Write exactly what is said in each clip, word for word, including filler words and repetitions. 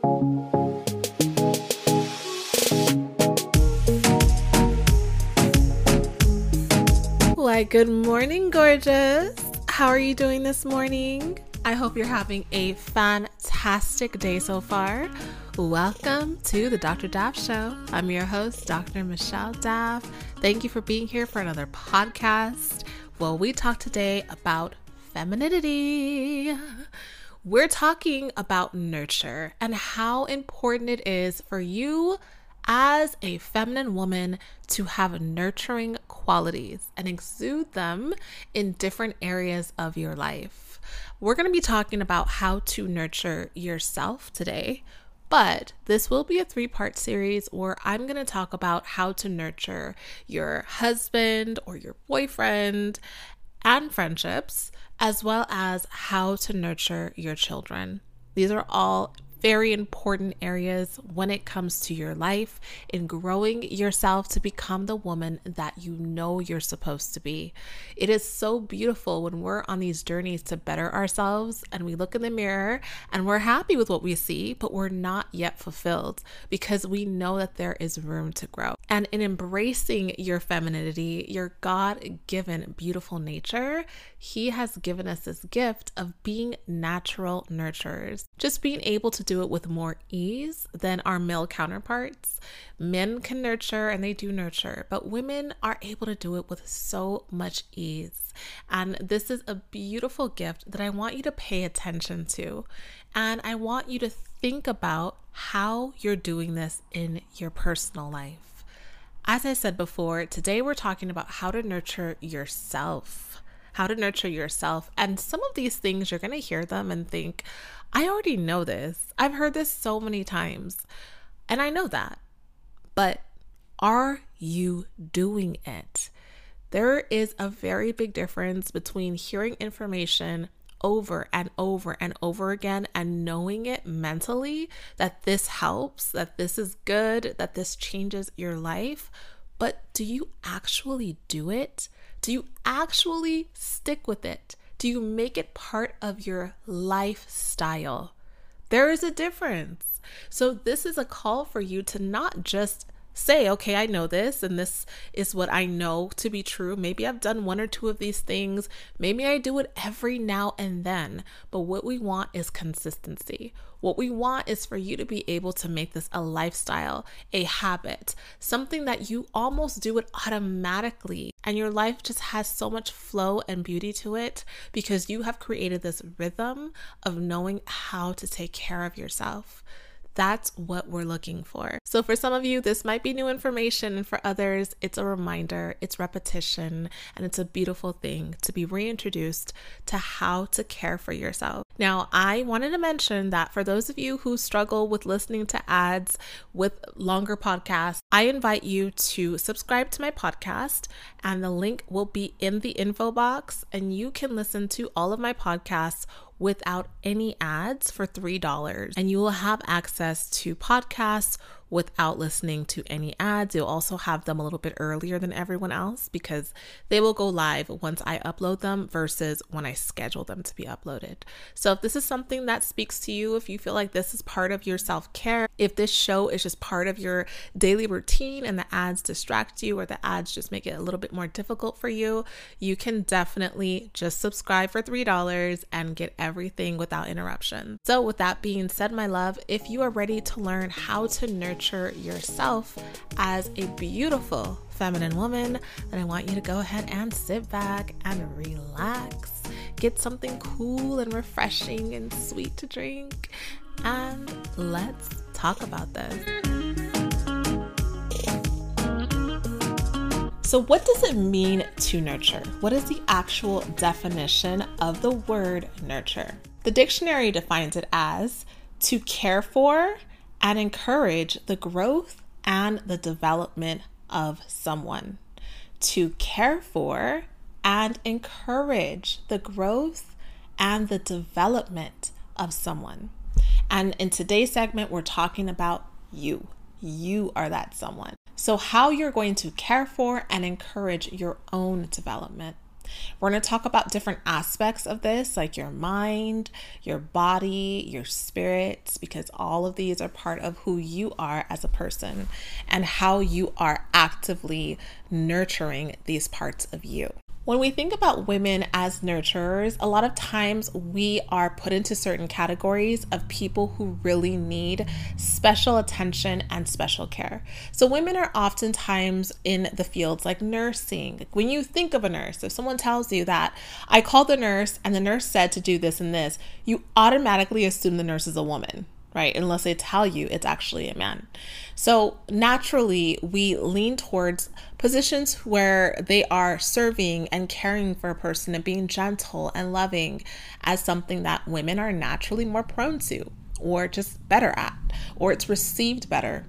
Why, good morning, gorgeous. How are you doing this morning? I hope you're having a fantastic day so far. Welcome to the Doctor Daff Show. I'm your host, Doctor Michelle Daff. Thank you for being here for another podcast. Well, we talk today about femininity. We're talking about nurture and how important it is for you as a feminine woman to have nurturing qualities and exude them in different areas of your life. We're going to be talking about how to nurture yourself today, but this will be a three-part series where I'm going to talk about how to nurture your husband or your boyfriend and friendships, as well as how to nurture your children. These are all very important areas when it comes to your life in growing yourself to become the woman that you know you're supposed to be. It is so beautiful when we're on these journeys to better ourselves and we look in the mirror and we're happy with what we see, but we're not yet fulfilled because we know that there is room to grow. And in embracing your femininity, your God-given beautiful nature, He has given us this gift of being natural nurturers. Just being able to do it with more ease than our male counterparts. Men can nurture and they do nurture, but women are able to do it with so much ease. And this is a beautiful gift that I want you to pay attention to. And I want you to think about how you're doing this in your personal life. As I said before, today we're talking about how to nurture yourself. How to nurture yourself. And some of these things, you're going to hear them and think, I already know this. I've heard this so many times. And I know that. But are you doing it? There is a very big difference between hearing information over and over and over again and knowing it mentally that this helps, that this is good, that this changes your life. But do you actually do it? Do you actually stick with it? Do you make it part of your lifestyle? There is a difference. So this is a call for you to not just say, okay, I know this and this is what I know to be true. Maybe I've done one or two of these things. Maybe I do it every now and then. But what we want is consistency. What we want is for you to be able to make this a lifestyle, a habit, something that you almost do it automatically. And your life just has so much flow and beauty to it because you have created this rhythm of knowing how to take care of yourself. That's what we're looking for. So for some of you, this might be new information, and for others, it's a reminder, it's repetition, and it's a beautiful thing to be reintroduced to how to care for yourself. Now, I wanted to mention that for those of you who struggle with listening to ads with longer podcasts, I invite you to subscribe to my podcast, and the link will be in the info box, and you can listen to all of my podcasts without any ads for three dollars. And you will have access to podcasts without listening to any ads. You'll also have them a little bit earlier than everyone else because they will go live once I upload them versus when I schedule them to be uploaded. So if this is something that speaks to you, if you feel like this is part of your self-care, if this show is just part of your daily routine and the ads distract you or the ads just make it a little bit more difficult for you, you can definitely just subscribe for three dollars and get everything without interruption. So with that being said, my love, if you are ready to learn how to nurture yourself as a beautiful feminine woman, then I want you to go ahead and sit back and relax. Get something cool and refreshing and sweet to drink, and let's talk about this. So what does it mean to nurture? What is the actual definition of the word nurture? The dictionary defines it as to care for and encourage the growth and the development of someone. To care for and encourage the growth and the development of someone. And in today's segment, we're talking about you. You are that someone. So how you're going to care for and encourage your own development. We're going to talk about different aspects of this, like your mind, your body, your spirits, because all of these are part of who you are as a person and how you are actively nurturing these parts of you. When we think about women as nurturers, a lot of times we are put into certain categories of people who really need special attention and special care. So women are oftentimes in the fields like nursing. When you think of a nurse, if someone tells you that I called the nurse and the nurse said to do this and this, you automatically assume the nurse is a woman, right? Unless they tell you it's actually a man. So naturally, we lean towards positions where they are serving and caring for a person and being gentle and loving as something that women are naturally more prone to or just better at, or it's received better.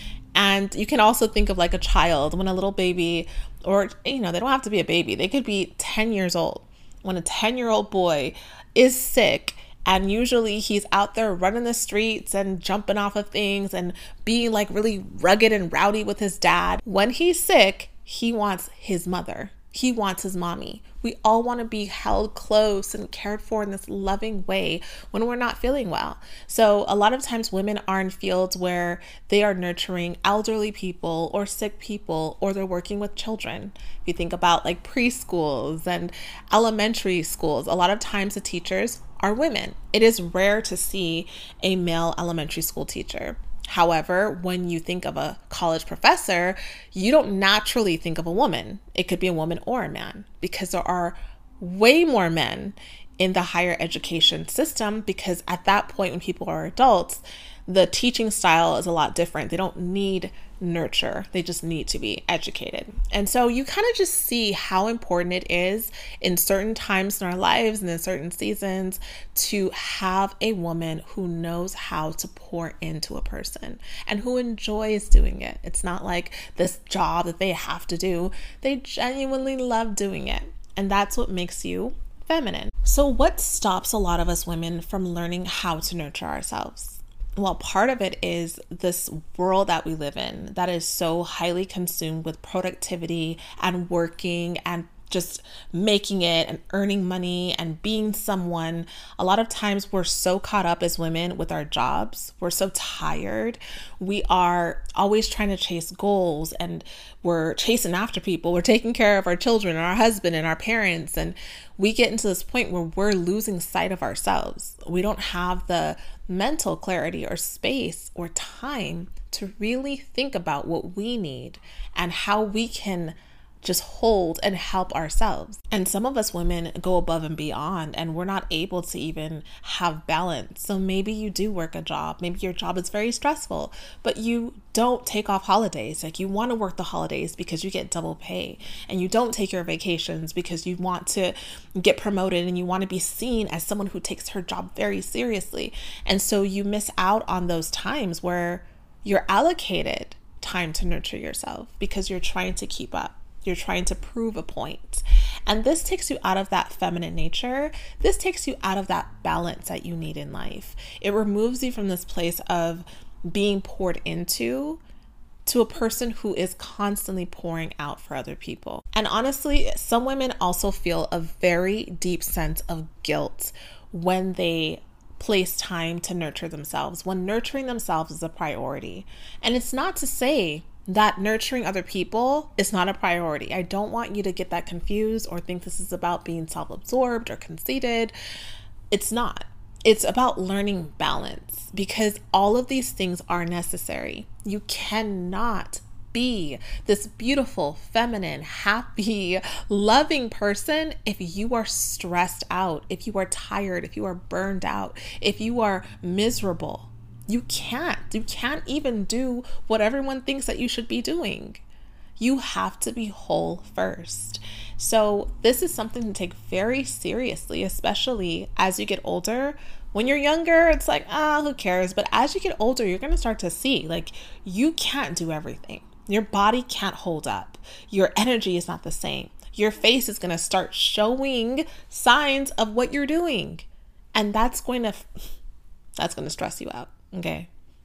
And you can also think of like a child when a little baby, or, you know, they don't have to be a baby. They could be ten years old. When a ten-year-old boy is sick, and usually he's out there running the streets and jumping off of things and being like really rugged and rowdy with his dad. When he's sick, he wants his mother. He wants his mommy. We all want to be held close and cared for in this loving way when we're not feeling well. So a lot of times women are in fields where they are nurturing elderly people or sick people, or they're working with children. If you think about like preschools and elementary schools, a lot of times the teachers are women. It is rare to see a male elementary school teacher. However, when you think of a college professor, you don't naturally think of a woman. It could be a woman or a man, because there are way more men in the higher education system, because at that point when people are adults, the teaching style is a lot different. They don't need nurture. They just need to be educated. And so you kind of just see how important it is in certain times in our lives and in certain seasons to have a woman who knows how to pour into a person and who enjoys doing it. It's not like this job that they have to do. They genuinely love doing it. And that's what makes you feminine. So what stops a lot of us women from learning how to nurture ourselves? Well, part of it is this world that we live in that is so highly consumed with productivity and working and just making it and earning money and being someone. A lot of times we're so caught up as women with our jobs. We're so tired. We are always trying to chase goals, and we're chasing after people. We're taking care of our children and our husband and our parents. And we get into this point where we're losing sight of ourselves. We don't have the mental clarity or space or time to really think about what we need and how we can just hold and help ourselves. And some of us women go above and beyond, and we're not able to even have balance. So maybe you do work a job, maybe your job is very stressful, but you don't take off holidays. Like, you want to work the holidays because you get double pay, and you don't take your vacations because you want to get promoted and you want to be seen as someone who takes her job very seriously. And so you miss out on those times where you're allocated time to nurture yourself because you're trying to keep up. You're trying to prove a point. And this takes you out of that feminine nature. This takes you out of that balance that you need in life. It removes you from this place of being poured into to a person who is constantly pouring out for other people. And honestly, some women also feel a very deep sense of guilt when they place time to nurture themselves, when nurturing themselves is a priority. And it's not to say that nurturing other people is not a priority. I don't want you to get that confused or think this is about being self-absorbed or conceited. It's not. It's about learning balance, because all of these things are necessary. You cannot be this beautiful, feminine, happy, loving person if you are stressed out, if you are tired, if you are burned out, if you are miserable. You can't. You can't even do what everyone thinks that you should be doing. You have to be whole first. So this is something to take very seriously, especially as you get older. When you're younger, it's like, ah, who cares? But as you get older, you're going to start to see, like, you can't do everything. Your body can't hold up. Your energy is not the same. Your face is going to start showing signs of what you're doing. And that's going to, that's going to stress you out. Okay.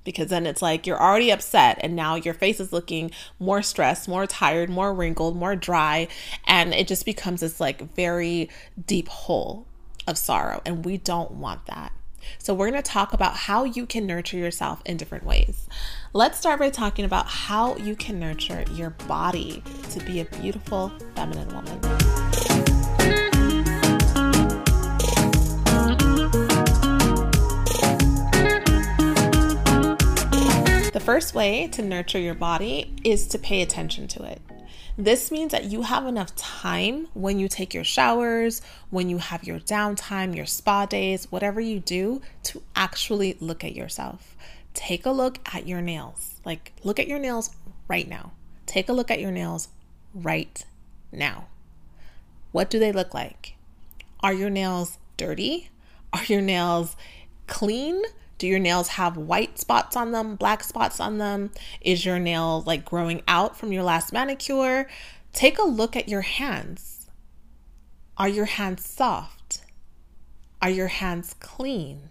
because then it's like you're already upset and now your face is looking more stressed, more tired, more wrinkled, more dry, and it just becomes this like very deep hole of sorrow, and we don't want that. So we're going to talk about how you can nurture yourself in different ways. Let's start by talking about how you can nurture your body to be a beautiful feminine woman. The first way to nurture your body is to pay attention to it. This means that you have enough time when you take your showers, when you have your downtime, your spa days, whatever you do, to actually look at yourself. Take a look at your nails. Like, look at your nails right now. Take a look at your nails right now. What do they look like? Are your nails dirty? Are your nails clean? Do your nails have white spots on them, black spots on them? Is your nail like growing out from your last manicure? Take a look at your hands. Are your hands soft? Are your hands clean?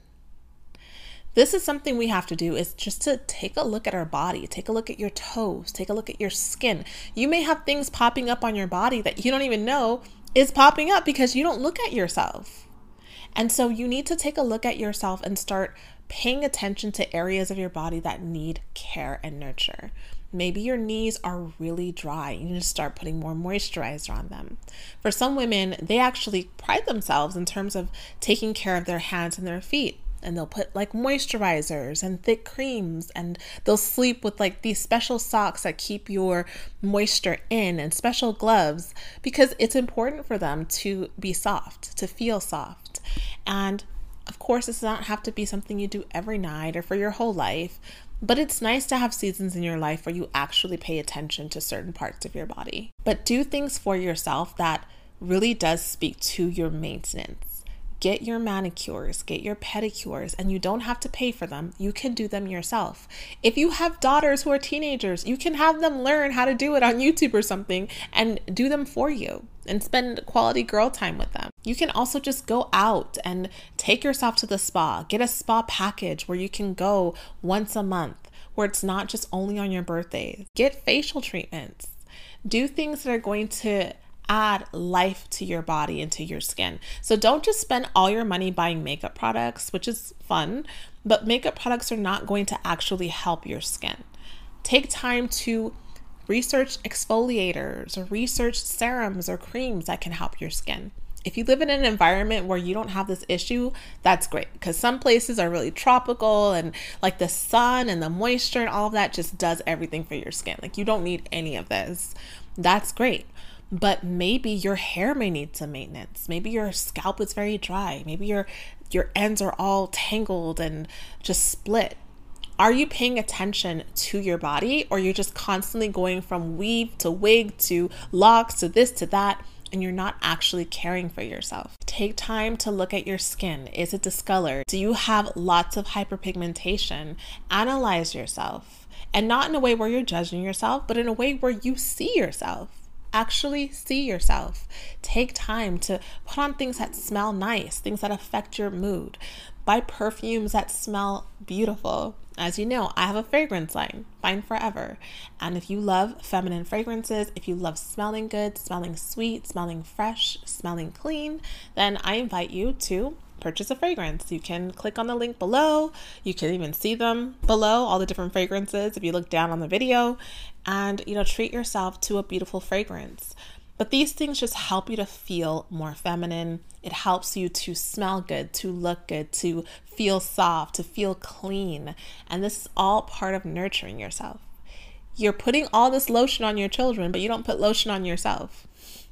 This is something we have to do, is just to take a look at our body. Take a look at your toes. Take a look at your skin. You may have things popping up on your body that you don't even know is popping up because you don't look at yourself. And so you need to take a look at yourself and start paying attention to areas of your body that need care and nurture. Maybe your knees are really dry. You need to start putting more moisturizer on them. For some women, they actually pride themselves in terms of taking care of their hands and their feet. And they'll put like moisturizers and thick creams, and they'll sleep with like these special socks that keep your moisture in, and special gloves, because it's important for them to be soft, to feel soft. And of course, it does not have to be something you do every night or for your whole life, but it's nice to have seasons in your life where you actually pay attention to certain parts of your body. But do things for yourself that really does speak to your maintenance. Get your manicures, get your pedicures, and you don't have to pay for them. You can do them yourself. If you have daughters who are teenagers, you can have them learn how to do it on YouTube or something and do them for you and spend quality girl time with them. You can also just go out and take yourself to the spa. Get a spa package where you can go once a month, where it's not just only on your birthdays. Get facial treatments. Do things that are going to add life to your body and to your skin. So don't just spend all your money buying makeup products, which is fun, but makeup products are not going to actually help your skin. Take time to research exfoliators or research serums or creams that can help your skin. If you live in an environment where you don't have this issue, that's great, because some places are really tropical and like the sun and the moisture and all of that just does everything for your skin. Like you don't need any of this. That's great. But maybe your hair may need some maintenance. Maybe your scalp is very dry. Maybe your your ends are all tangled and just split. Are you paying attention to your body, or you're just constantly going from weave to wig to locks to this to that, and you're not actually caring for yourself? Take time to look at your skin. Is it discolored? Do you have lots of hyperpigmentation? Analyze yourself, and not in a way where you're judging yourself, but in a way where you see yourself. Actually see yourself. Take time to put on things that smell nice, things that affect your mood. Buy perfumes that smell beautiful. As you know, I have a fragrance line, Fine Forever. And if you love feminine fragrances, if you love smelling good, smelling sweet, smelling fresh, smelling clean, then I invite you to purchase a fragrance. You can click on the link below. You can even see them below, all the different fragrances, if you look down on the video, and, you know, treat yourself to a beautiful fragrance. But these things just help you to feel more feminine. It helps you to smell good, to look good, to feel soft, to feel clean. And this is all part of nurturing yourself. You're putting all this lotion on your children, but you don't put lotion on yourself.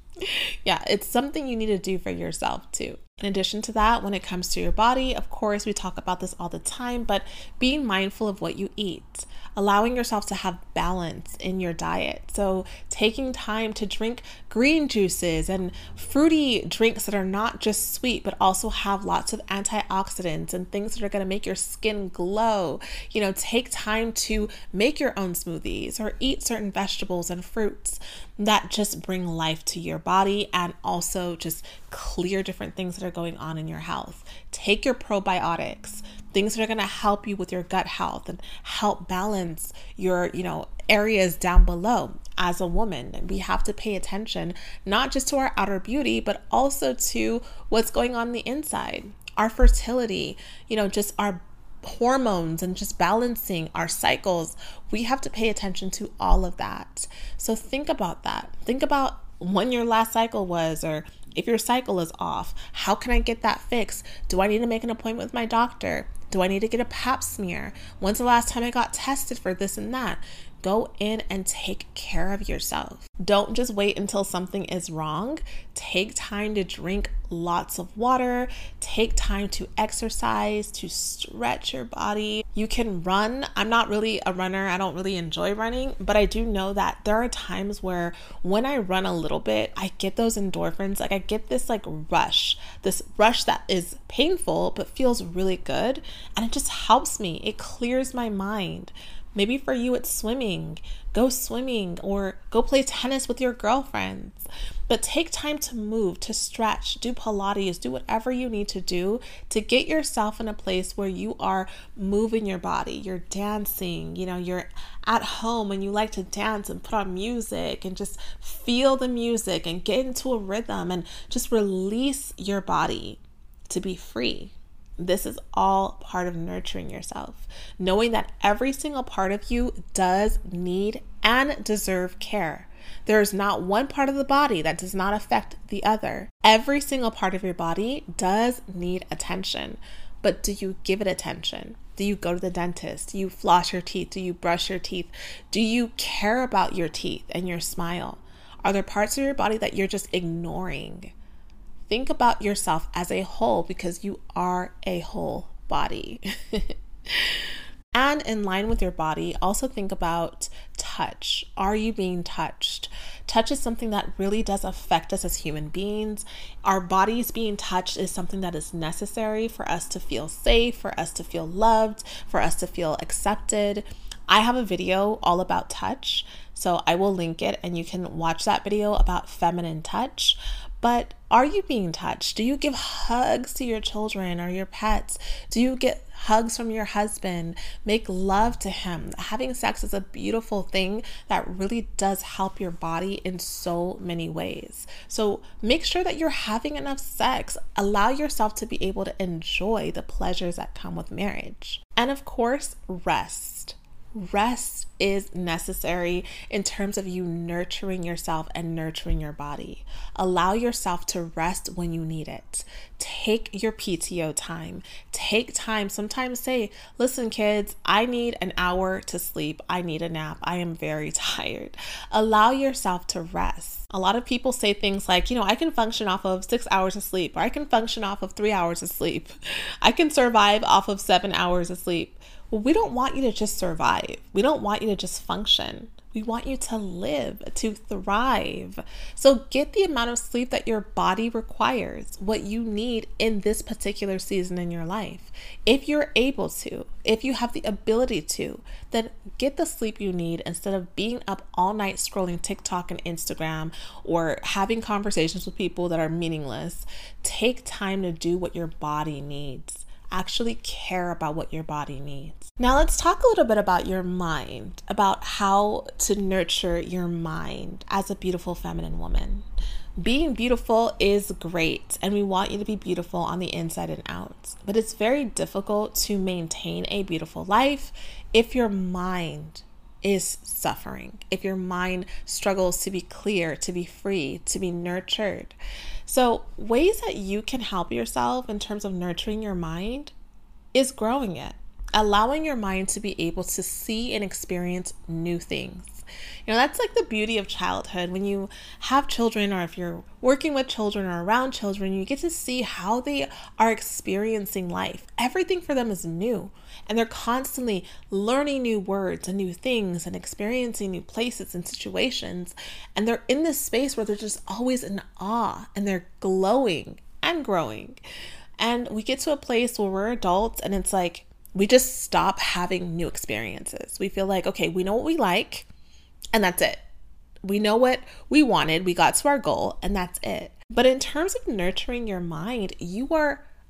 Yeah, it's something you need to do for yourself too. In addition to that, when it comes to your body, of course, we talk about this all the time, but being mindful of what you eat, allowing yourself to have balance in your diet. So taking time to drink green juices and fruity drinks that are not just sweet, but also have lots of antioxidants and things that are going to make your skin glow. You know, take time to make your own smoothies or eat certain vegetables and fruits that just bring life to your body and also just clear different things that are going on in your health. Take your probiotics. things that are going to help you with your gut health and help balance your, you know, areas down below. As a woman, we have to pay attention not just to our outer beauty, but also to what's going on, on the inside, our fertility, you know, just our hormones and just balancing our cycles. We have to pay attention to all of that. So think about that. Think about when your last cycle was, or if your cycle is off, how can I get that fixed? Do I need to make an appointment with my doctor? Do I need to get a pap smear? When's the last time I got tested for this and that? Go in and take care of yourself. Don't just wait until something is wrong. Take time to drink lots of water. Take time to exercise, to stretch your body. You can run. I'm not really a runner. I don't really enjoy running, but I do know that there are times where when I run a little bit, I get those endorphins. Like I get this like rush, this rush that is painful, but feels really good. And it just helps me. It clears my mind. Maybe for you, it's swimming. Go swimming or go play tennis with your girlfriends. But take time to move, to stretch, do Pilates, do whatever you need to do to get yourself in a place where you are moving your body. You're dancing, you know, you're at home and you like to dance and put on music and just feel the music and get into a rhythm and just release your body to be free. This is all part of nurturing yourself, knowing that every single part of you does need and deserve care. There is not one part of the body that does not affect the other. Every single part of your body does need attention, but do you give it attention? Do you go to the dentist? Do you floss your teeth? Do you brush your teeth? Do you care about your teeth and your smile? Are there parts of your body that you're just ignoring? Think about yourself as a whole because you are a whole body. And in line with your body, also think about touch. Are you being touched? Touch is something that really does affect us as human beings. Our bodies being touched is something that is necessary for us to feel safe, for us to feel loved, for us to feel accepted. I have a video all about touch, so I will link it and you can watch that video about feminine touch. But are you being touched? Do you give hugs to your children or your pets? Do you get hugs from your husband? Make love to him. Having sex is a beautiful thing that really does help your body in so many ways. So make sure that you're having enough sex. Allow yourself to be able to enjoy the pleasures that come with marriage. And of course, rest. Rest is necessary in terms of you nurturing yourself and nurturing your body. Allow yourself to rest when you need it. Take your P T O time. Take time. Sometimes say, listen, kids, I need an hour to sleep. I need a nap. I am very tired. Allow yourself to rest. A lot of people say things like, you know, I can function off of six hours of sleep, or I can function off of three hours of sleep. I can survive off of seven hours of sleep. Well, we don't want you to just survive. We don't want you to just function. We want you to live, to thrive. So get the amount of sleep that your body requires, what you need in this particular season in your life. If you're able to, if you have the ability to, then get the sleep you need instead of being up all night scrolling TikTok and Instagram or having conversations with people that are meaningless. Take time to do what your body needs. Actually care about what your body needs. Now let's talk a little bit about your mind, about how to nurture your mind as a beautiful feminine woman. Being beautiful is great, and we want you to be beautiful on the inside and out, but it's very difficult to maintain a beautiful life if your mind is suffering, if your mind struggles to be clear, to be free, to be nurtured. So ways that you can help yourself in terms of nurturing your mind is growing it, allowing your mind to be able to see and experience new things. You know, that's like the beauty of childhood. When you have children, or if you're working with children or around children, you get to see how they are experiencing life. Everything for them is new, and they're constantly learning new words and new things and experiencing new places and situations. And they're in this space where they're just always in awe, and they're glowing and growing. And we get to a place where we're adults and it's like, we just stop having new experiences. We feel like, okay, we know what we like, and that's it. We know what we wanted. We got to our goal, and that's it. But in terms of nurturing your mind, you are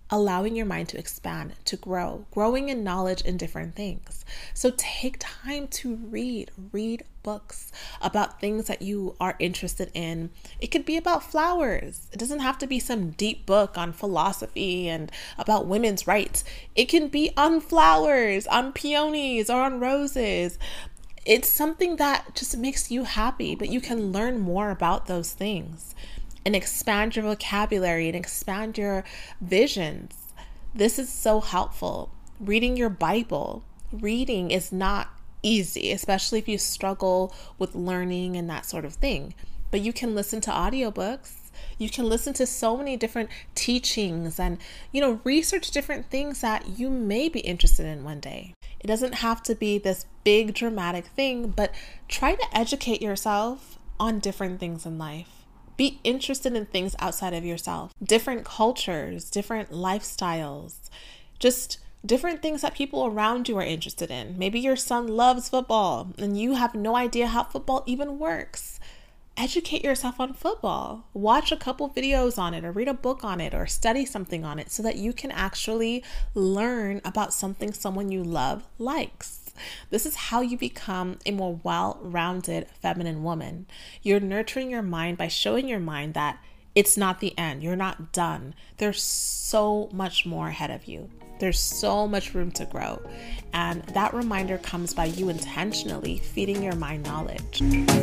allowing your mind to expand, to grow, growing in knowledge in different things. So take time to read, read books about things that you are interested in. It could be about flowers. It doesn't have to be some deep book on philosophy and about women's rights. It can be on flowers, on peonies, or on roses. It's something that just makes you happy, but you can learn more about those things and expand your vocabulary and expand your visions. This is so helpful. Reading your Bible. Reading is not easy, especially if you struggle with learning and that sort of thing. But you can listen to audiobooks. You can listen to so many different teachings and, you know, research different things that you may be interested in one day. It doesn't have to be this big dramatic thing, but try to educate yourself on different things in life. Be interested in things outside of yourself, different cultures, different lifestyles, just different things that people around you are interested in. Maybe your son loves football and you have no idea how football even works. Educate yourself on football. Watch a couple videos on it or read a book on it or study something on it so that you can actually learn about something someone you love likes. This is how you become a more well-rounded feminine woman. You're nurturing your mind by showing your mind that it's not the end. You're not done. There's so much more ahead of you. There's so much room to grow. And that reminder comes by you intentionally feeding your mind knowledge.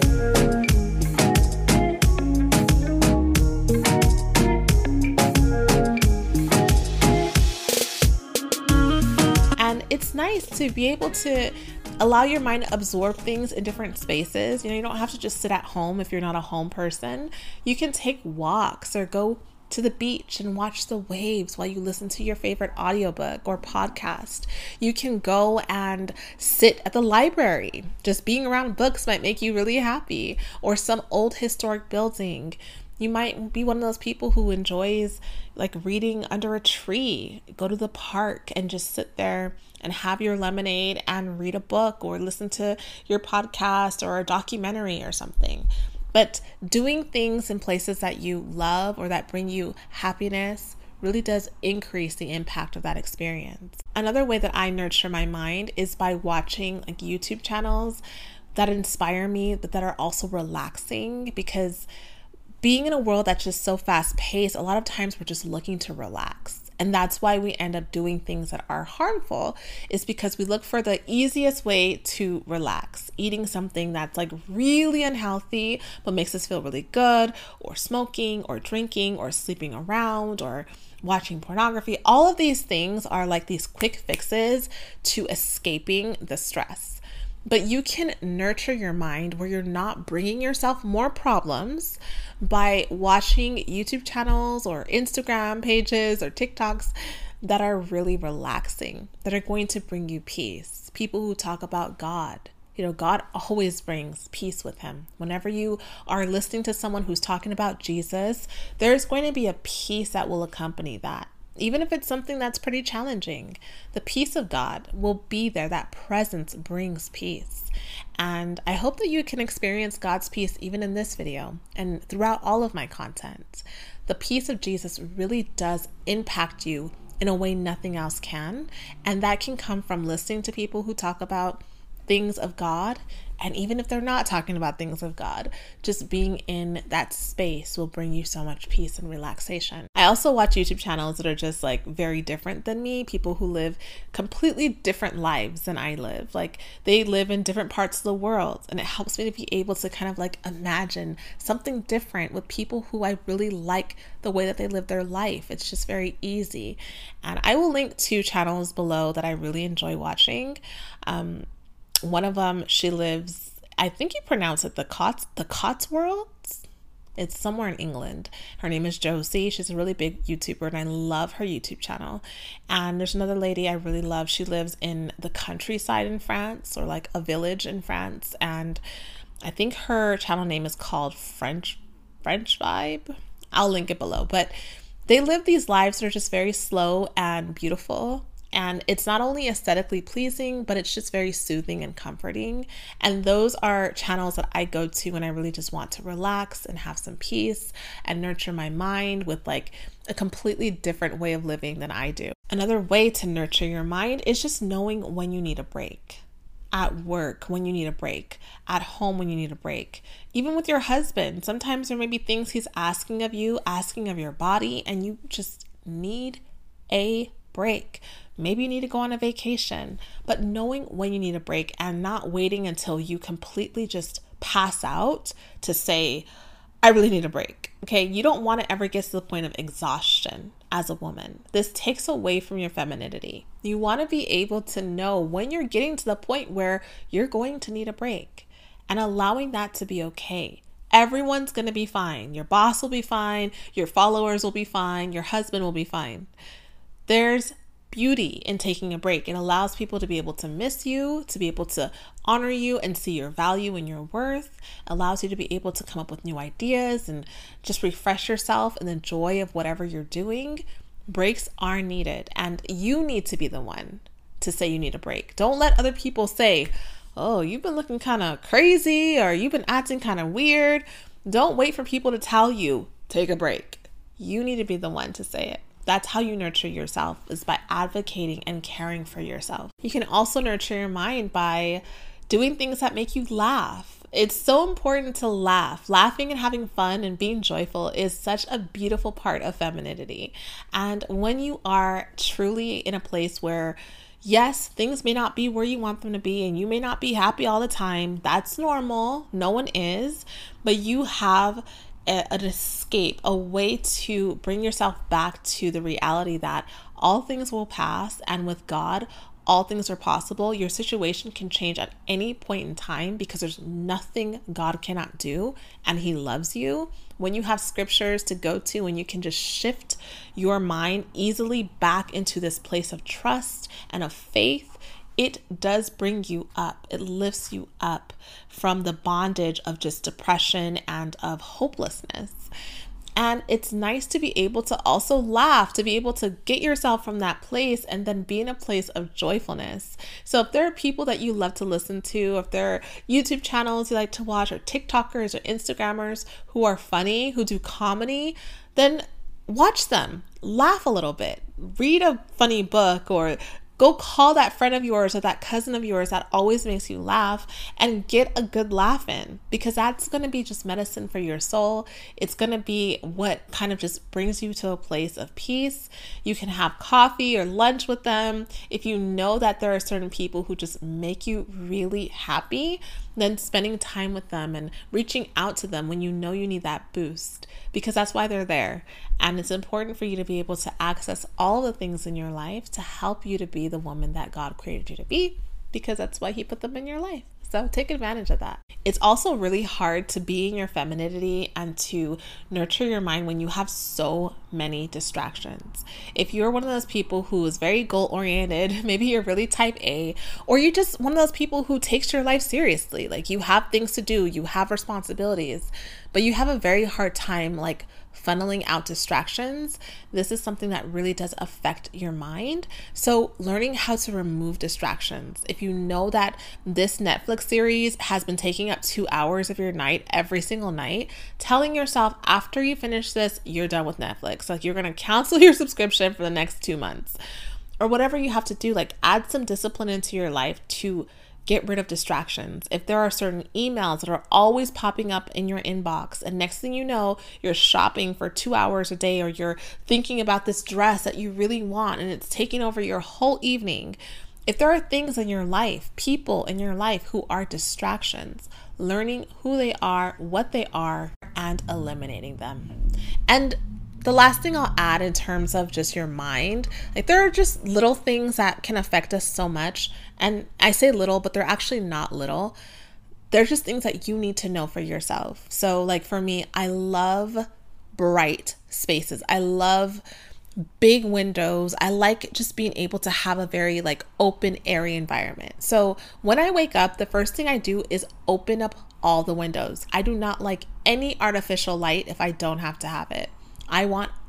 And it's nice to be able to allow your mind to absorb things in different spaces. You know, you don't have to just sit at home if you're not a home person. You can take walks or go to the beach and watch the waves while you listen to your favorite audiobook or podcast. You can go and sit at the library. Just being around books might make you really happy, or some old historic building. You might be one of those people who enjoys like reading under a tree. Go to the park and just sit there and have your lemonade and read a book or listen to your podcast or a documentary or something. But doing things in places that you love or that bring you happiness really does increase the impact of that experience. Another way that I nurture my mind is by watching like YouTube channels that inspire me, but that are also relaxing, because being in a world that's just so fast paced, a lot of times we're just looking to relax. And that's why we end up doing things that are harmful, is because we look for the easiest way to relax. Eating something that's like really unhealthy, but makes us feel really good, or smoking, or drinking, or sleeping around, or watching pornography. All of these things are like these quick fixes to escaping the stress. But you can nurture your mind where you're not bringing yourself more problems by watching YouTube channels or Instagram pages or TikToks that are really relaxing, that are going to bring you peace. People who talk about God. You know, God always brings peace with him. Whenever you are listening to someone who's talking about Jesus, there's going to be a peace that will accompany that. Even if it's something that's pretty challenging, the peace of God will be there. That presence brings peace. And I hope that you can experience God's peace even in this video and throughout all of my content. The peace of Jesus really does impact you in a way nothing else can. And that can come from listening to people who talk about things of God. And even if they're not talking about things of God, just being in that space will bring you so much peace and relaxation. I also watch YouTube channels that are just like very different than me, people who live completely different lives than I live. Like they live in different parts of the world, and it helps me to be able to kind of like imagine something different with people who I really like the way that they live their life. It's just very easy. And I will link two channels below that I really enjoy watching. Um, One of them, she lives, I think you pronounce it the Cots, the Cotswolds. It's somewhere in England. Her name is Josie. She's a really big YouTuber, and I love her YouTube channel. And there's another lady I really love. She lives in the countryside in France, or like a village in France. And I think her channel name is called French, French Vibe. I'll link it below. But they live these lives that are just very slow and beautiful. And it's not only aesthetically pleasing, but it's just very soothing and comforting. And those are channels that I go to when I really just want to relax and have some peace and nurture my mind with like a completely different way of living than I do. Another way to nurture your mind is just knowing when you need a break. At work, when you need a break. At home, when you need a break. Even with your husband, sometimes there may be things he's asking of you, asking of your body, and you just need a break. Maybe you need to go on a vacation, but knowing when you need a break and not waiting until you completely just pass out to say, I really need a break. Okay. You don't want to ever get to the point of exhaustion as a woman. This takes away from your femininity. You want to be able to know when you're getting to the point where you're going to need a break and allowing that to be okay. Everyone's going to be fine. Your boss will be fine. Your followers will be fine. Your husband will be fine. There's beauty in taking a break. It allows people to be able to miss you, to be able to honor you and see your value and your worth. It allows you to be able to come up with new ideas and just refresh yourself in the joy of whatever you're doing. Breaks are needed, and you need to be the one to say you need a break. Don't let other people say, oh, you've been looking kind of crazy or you've been acting kind of weird. Don't wait for people to tell you, take a break. You need to be the one to say it. That's how you nurture yourself, is by advocating and caring for yourself. You can also nurture your mind by doing things that make you laugh. It's so important to laugh. Laughing and having fun and being joyful is such a beautiful part of femininity. And when you are truly in a place where, yes, things may not be where you want them to be and you may not be happy all the time, that's normal. No one is, but you have an escape, a way to bring yourself back to the reality that all things will pass, and with God, all things are possible. Your situation can change at any point in time because there's nothing God cannot do, and He loves you. When you have scriptures to go to and you can just shift your mind easily back into this place of trust and of faith, it does bring you up. It lifts you up from the bondage of just depression and of hopelessness. And it's nice to be able to also laugh, to be able to get yourself from that place and then be in a place of joyfulness. So if there are people that you love to listen to, if there are YouTube channels you like to watch, or TikTokers or Instagrammers who are funny, who do comedy, then watch them, laugh a little bit, read a funny book, or go call that friend of yours or that cousin of yours that always makes you laugh and get a good laugh in, because that's going to be just medicine for your soul. It's going to be what kind of just brings you to a place of peace. You can have coffee or lunch with them. If you know that there are certain people who just make you really happy, then spending time with them and reaching out to them when you know you need that boost, because that's why they're there. And it's important for you to be able to access all the things in your life to help you to be the woman that God created you to be, because that's why He put them in your life. So take advantage of that. It's also really hard to be in your femininity and to nurture your mind when you have so many distractions. If you're one of those people who is very goal oriented, maybe you're really type A, or you're just one of those people who takes your life seriously, like you have things to do, you have responsibilities, but you have a very hard time like funneling out distractions, this is something that really does affect your mind. So learning how to remove distractions. If you know that this Netflix series has been taking up two hours of your night every single night, telling yourself after you finish this, you're done with Netflix. Like you're going to cancel your subscription for the next two months or whatever you have to do. Like add some discipline into your life to get rid of distractions. If there are certain emails that are always popping up in your inbox, and next thing you know, you're shopping for two hours a day, or you're thinking about this dress that you really want and it's taking over your whole evening. If there are things in your life, people in your life who are distractions, learning who they are, what they are, and eliminating them. And the last thing I'll add in terms of just your mind, like there are just little things that can affect us so much. And I say little, but they're actually not little. They're just things that you need to know for yourself. So like for me, I love bright spaces. I love big windows. I like just being able to have a very like open, airy environment. So when I wake up, the first thing I do is open up all the windows. I do not like any artificial light if I don't have to have it. I want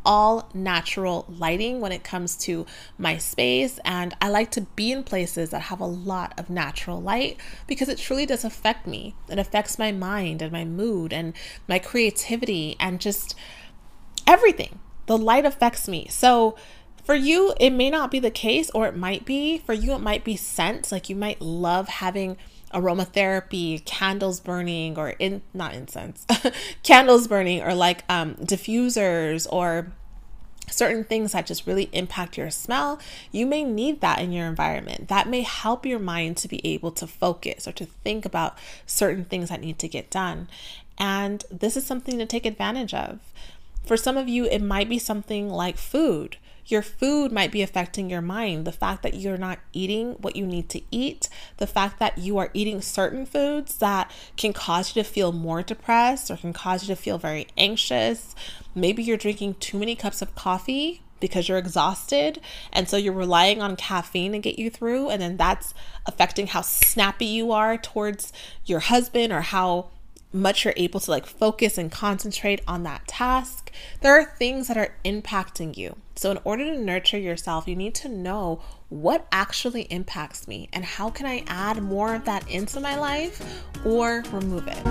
all natural lighting when it comes to my space, and I like to be in places that have a lot of natural light because it truly does affect me. It affects my mind and my mood and my creativity and just everything. The light affects me. So for you, it may not be the case, or it might be. For you, it might be scent. Like you might love having aromatherapy, candles burning, or in not incense, candles burning, or like um, diffusers, or certain things that just really impact your smell. You may need that in your environment. That may help your mind to be able to focus or to think about certain things that need to get done. And this is something to take advantage of. For some of you, it might be something like food. Your food might be affecting your mind. The fact that you're not eating what you need to eat, the fact that you are eating certain foods that can cause you to feel more depressed or can cause you to feel very anxious. Maybe you're drinking too many cups of coffee because you're exhausted, and so you're relying on caffeine to get you through, and then that's affecting how snappy you are towards your husband or how much you're able to like focus and concentrate on that task. There are things that are impacting you. So in order to nurture yourself, you need to know what actually impacts me and how can I add more of that into my life or remove it.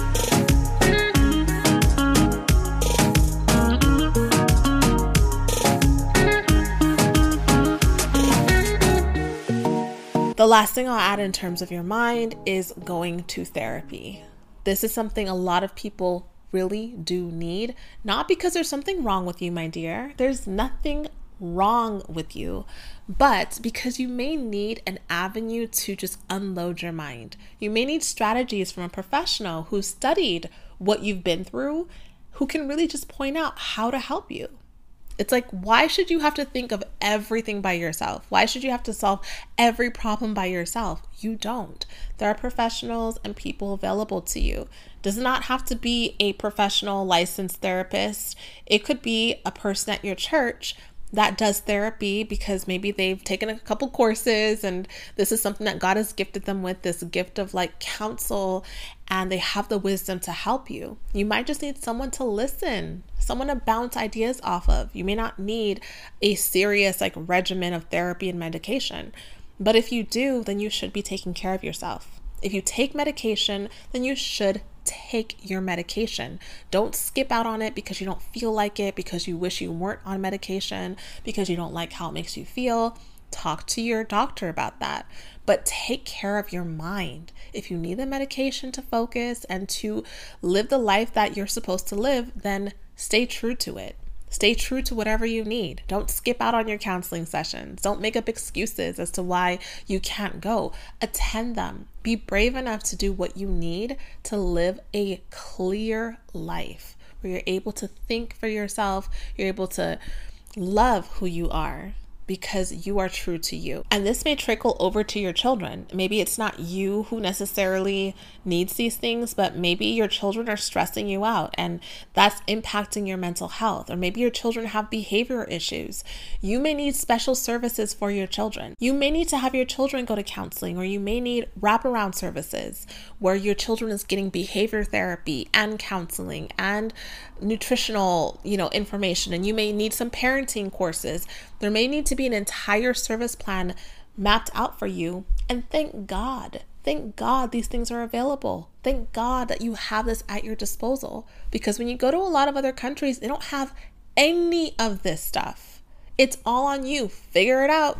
The last thing I'll add in terms of your mind is going to therapy. This is something a lot of people really do need, not because there's something wrong with you, my dear. There's nothing wrong with you, but because you may need an avenue to just unload your mind. You may need strategies from a professional who studied what you've been through, who can really just point out how to help you. It's like, why should you have to think of everything by yourself? Why should you have to solve every problem by yourself? You don't. There are professionals and people available to you. Does not have to be a professional licensed therapist. It could be a person at your church that does therapy because maybe they've taken a couple courses and this is something that God has gifted them with, this gift of like counsel, and they have the wisdom to help you. You might just need someone to listen, someone to bounce ideas off of. You may not need a serious like regimen of therapy and medication, but if you do, then you should be taking care of yourself. If you take medication, then you should take your medication. Don't skip out on it because you don't feel like it, because you wish you weren't on medication, because you don't like how it makes you feel. Talk to your doctor about that, but take care of your mind. If you need the medication to focus and to live the life that you're supposed to live, then stay true to it. Stay true to whatever you need. Don't skip out on your counseling sessions. Don't make up excuses as to why you can't go. Attend them. Be brave enough to do what you need to live a clear life where you're able to think for yourself. You're able to love who you are because you are true to you. And this may trickle over to your children. Maybe it's not you who necessarily needs these things, but maybe your children are stressing you out and that's impacting your mental health. Or maybe your children have behavioral issues. You may need special services for your children. You may need to have your children go to counseling, or you may need wraparound services where your children is getting behavior therapy and counseling and nutritional, you know, information. And you may need some parenting courses. There may need to be an entire service plan mapped out for you. And thank God, thank God these things are available. Thank God that you have this at your disposal. Because when you go to a lot of other countries, they don't have any of this stuff. It's all on you. Figure it out.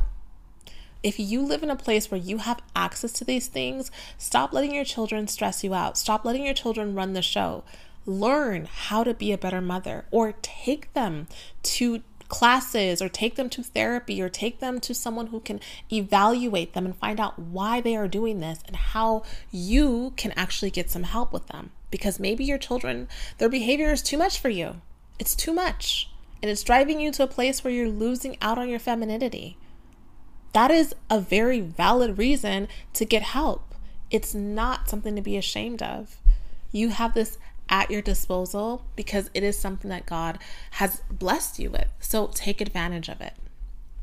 If you live in a place where you have access to these things, stop letting your children stress you out. Stop letting your children run the show. Learn how to be a better mother, or take them to classes, or take them to therapy, or take them to someone who can evaluate them and find out why they are doing this and how you can actually get some help with them. Because maybe your children, their behavior is too much for you. It's too much. And it's driving you to a place where you're losing out on your femininity. That is a very valid reason to get help. It's not something to be ashamed of. You have this at your disposal because it is something that God has blessed you with. So take advantage of it.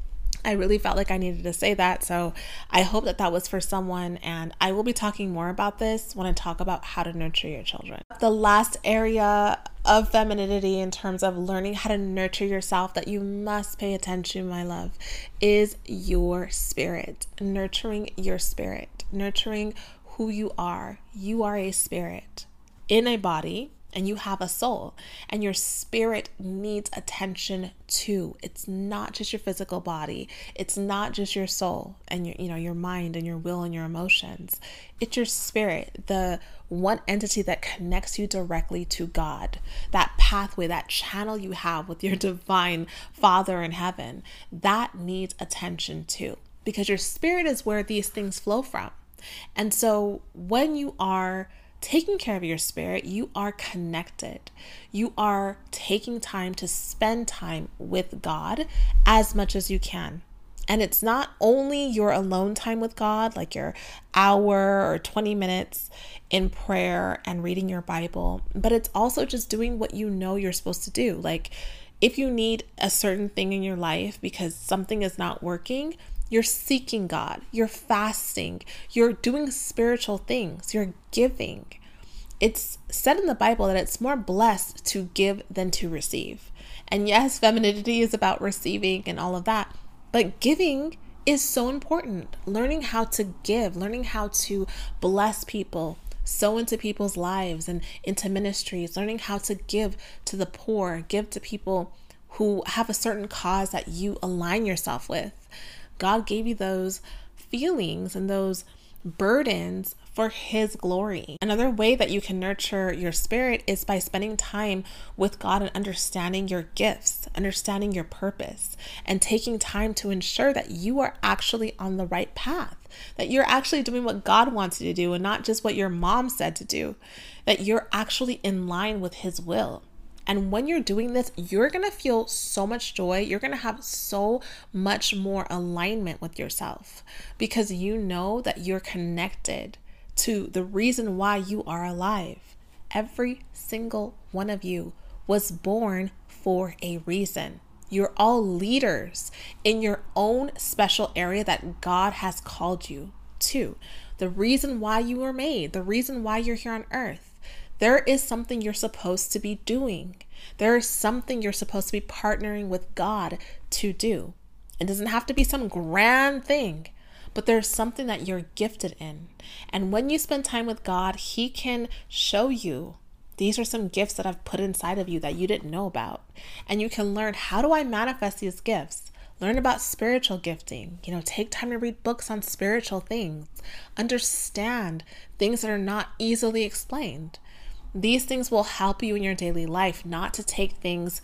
I really felt like I needed to say that. So I hope that that was for someone. And I will be talking more about this when I talk about how to nurture your children. The last area of femininity in terms of learning how to nurture yourself that you must pay attention, my love, is your spirit. Nurturing your spirit. Nurturing who you are. You are a spirit in a body. And you have a soul, and your spirit needs attention too. It's not just your physical body. It's not just your soul and your, you know, your mind and your will and your emotions. It's your spirit, the one entity that connects you directly to God, that pathway, that channel you have with your divine Father in heaven. That needs attention too, because your spirit is where these things flow from. And so when you are taking care of your spirit, you are connected. You are taking time to spend time with God as much as you can. And it's not only your alone time with God, like your hour or twenty minutes in prayer and reading your Bible, but it's also just doing what you know you're supposed to do. Like if you need a certain thing in your life because something is not working, you're seeking God, you're fasting, you're doing spiritual things, you're giving. It's said in the Bible that it's more blessed to give than to receive. And yes, femininity is about receiving and all of that, but giving is so important. Learning how to give, learning how to bless people, sow into people's lives and into ministries, learning how to give to the poor, give to people who have a certain cause that you align yourself with. God gave you those feelings and those burdens for His glory. Another way that you can nurture your spirit is by spending time with God and understanding your gifts, understanding your purpose, and taking time to ensure that you are actually on the right path, that you're actually doing what God wants you to do and not just what your mom said to do, that you're actually in line with His will. And when you're doing this, you're going to feel so much joy. You're going to have so much more alignment with yourself because you know that you're connected to the reason why you are alive. Every single one of you was born for a reason. You're all leaders in your own special area that God has called you to. The reason why you were made, the reason why you're here on earth. There is something you're supposed to be doing. There is something you're supposed to be partnering with God to do. It doesn't have to be some grand thing, but there's something that you're gifted in. And when you spend time with God, He can show you, these are some gifts that I've put inside of you that you didn't know about. And you can learn, how do I manifest these gifts? Learn about spiritual gifting. You know, take time to read books on spiritual things. Understand things that are not easily explained. These things will help you in your daily life, not to take things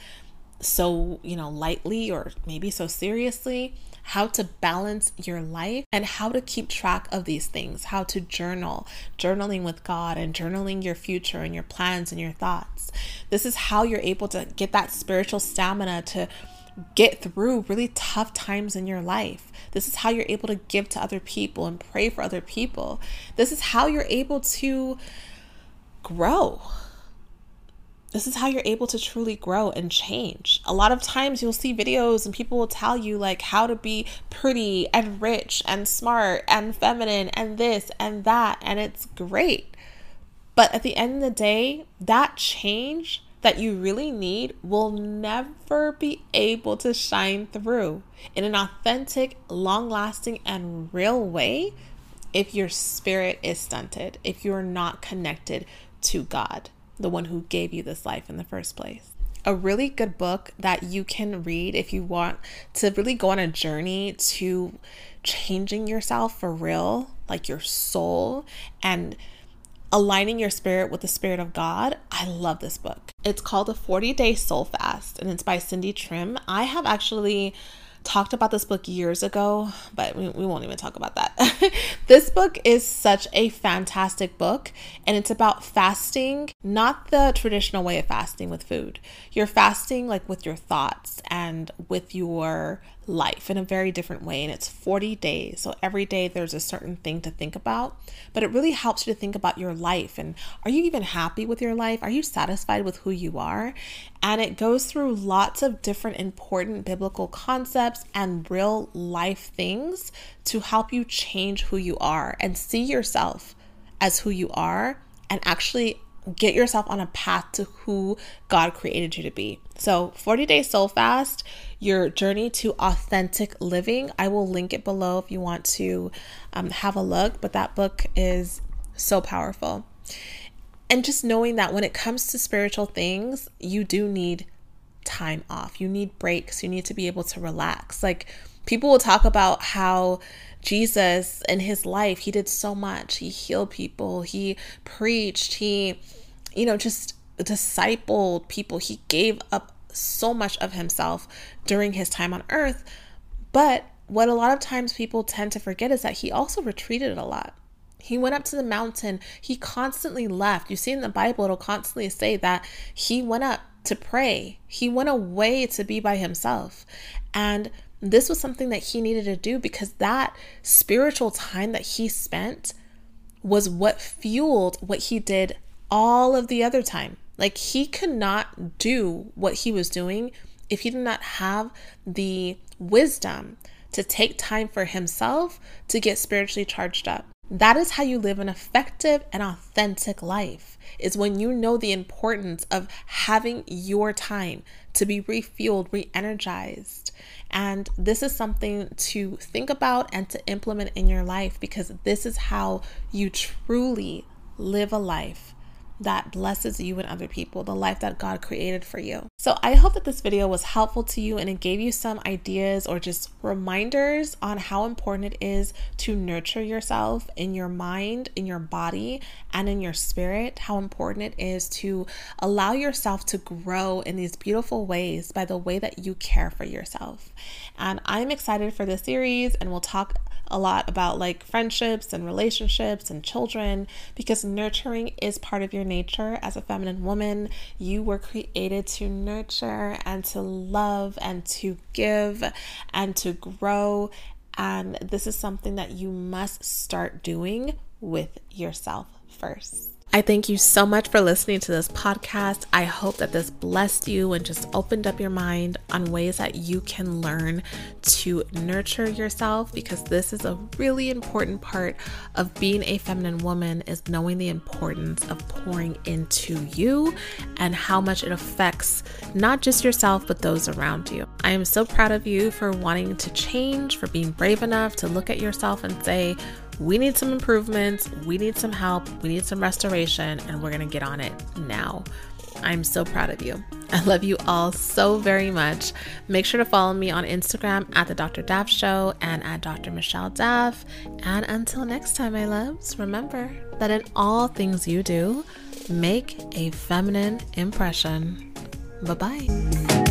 so, you know, lightly or maybe so seriously, how to balance your life and how to keep track of these things, how to journal, journaling with God and journaling your future and your plans and your thoughts. This is how you're able to get that spiritual stamina to get through really tough times in your life. This is how you're able to give to other people and pray for other people. This is how you're able to grow. This is how you're able to truly grow and change. A lot of times you'll see videos and people will tell you like how to be pretty and rich and smart and feminine and this and that, and it's great. But at the end of the day, that change that you really need will never be able to shine through in an authentic, long-lasting, and real way if your spirit is stunted, if you're not connected to God, the one who gave you this life in the first place. A really good book that you can read if you want to really go on a journey to changing yourself for real, like your soul, and aligning your spirit with the Spirit of God. I love this book. It's called The forty-Day Soul Fast, and it's by Cindy Trim. I have actually talked about this book years ago, but we, we won't even talk about that. This book is such a fantastic book, and it's about fasting, not the traditional way of fasting with food. You're fasting like with your thoughts and with your life in a very different way. And it's forty days. So every day there's a certain thing to think about, but it really helps you to think about your life. And are you even happy with your life? Are you satisfied with who you are? And it goes through lots of different important biblical concepts and real life things to help you change who you are and see yourself as who you are and actually get yourself on a path to who God created you to be. So forty Day Soul Fast, your journey to authentic living. I will link it below if you want to um, have a look, but that book is so powerful. And just knowing that when it comes to spiritual things, you do need time off. You need breaks. You need to be able to relax. Like, people will talk about how Jesus in his life, he did so much. He healed people. He preached. He, you know, just discipled people. He gave up so much of himself during his time on earth. But what a lot of times people tend to forget is that he also retreated a lot. He went up to the mountain. He constantly left. You see in the Bible, it'll constantly say that he went up to pray. He went away to be by himself. And this was something that he needed to do because that spiritual time that he spent was what fueled what he did all of the other time. Like, he could not do what he was doing if he did not have the wisdom to take time for himself to get spiritually charged up. That is how you live an effective and authentic life, is when you know the importance of having your time to be refueled, re-energized. And this is something to think about and to implement in your life, because this is how you truly live a life that blesses you and other people, the life that God created for you. So I hope that this video was helpful to you and it gave you some ideas or just reminders on how important it is to nurture yourself in your mind, in your body, and in your spirit, how important it is to allow yourself to grow in these beautiful ways by the way that you care for yourself. And I'm excited for this series, and we'll talk a lot about like friendships and relationships and children, because nurturing is part of your nature as a feminine woman. You were created to nurture and to love and to give and to grow. And this is something that you must start doing with yourself first. I thank you so much for listening to this podcast. I hope that this blessed you and just opened up your mind on ways that you can learn to nurture yourself, because this is a really important part of being a feminine woman, is knowing the importance of pouring into you and how much it affects not just yourself, but those around you. I am so proud of you for wanting to change, for being brave enough to look at yourself and say, we need some improvements, we need some help, we need some restoration, and we're gonna get on it now. I'm so proud of you. I love you all so very much. Make sure to follow me on Instagram at the Doctor Daff Show and at Doctor Michelle Daff. And until next time, my loves, remember that in all things you do, make a feminine impression. Bye-bye.